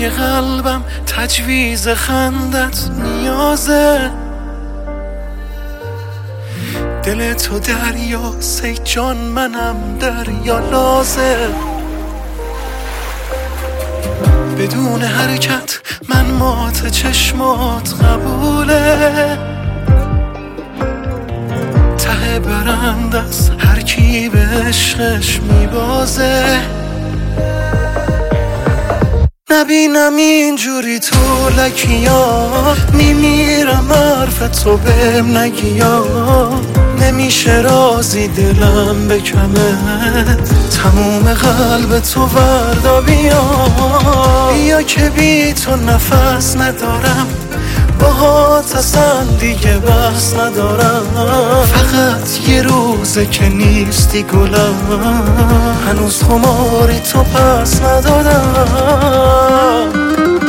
های قلبم تجویز خندت نیازه. دل تو دریا سی جان منم دریا لازه. بدون حرکت من مات چشمات قبوله. ته برند از هر کی به عشقش میبازه. نبینم اینجوری تو لکیا میمیرم حرف تو بهم نگیا. نمیشه رازی دلم به کمت تموم قلب تو وردا بیا که بی تو نفس ندارم. باهات اصلا دیگه بحث ندارم. فقط یه روزه که نیستی گلم هنوز خماری تو پس ندادم.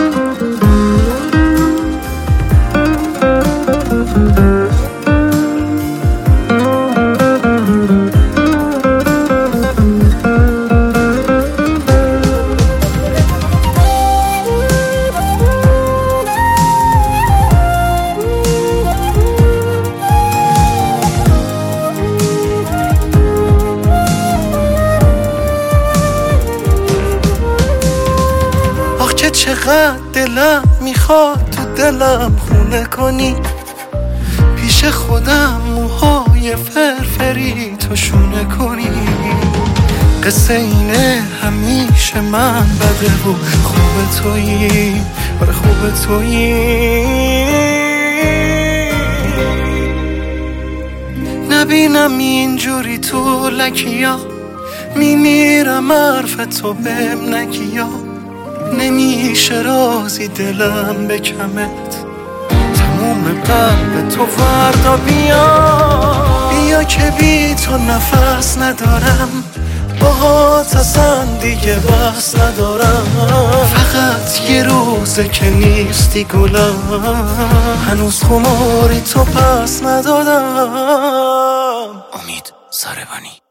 که چقدر دلم میخواد تو دلم خونه کنی. پیش خودم موهای فرفری تو شونه کنی. قصه اینه همیشه من بده و خوب تویی. آره خوب تویی. نبینم اینجوری تو لکیا میمیرم حرف تو بهم نگیا. نمیشه رازی دلم به کمت تموم قلب تو فردا بیا که بی تو نفس ندارم. باهات اصلا دیگه بحث ندارم. فقط یه روزه که نیستی گلم هنوز خماری تو پس ندادم. امید ساربانی.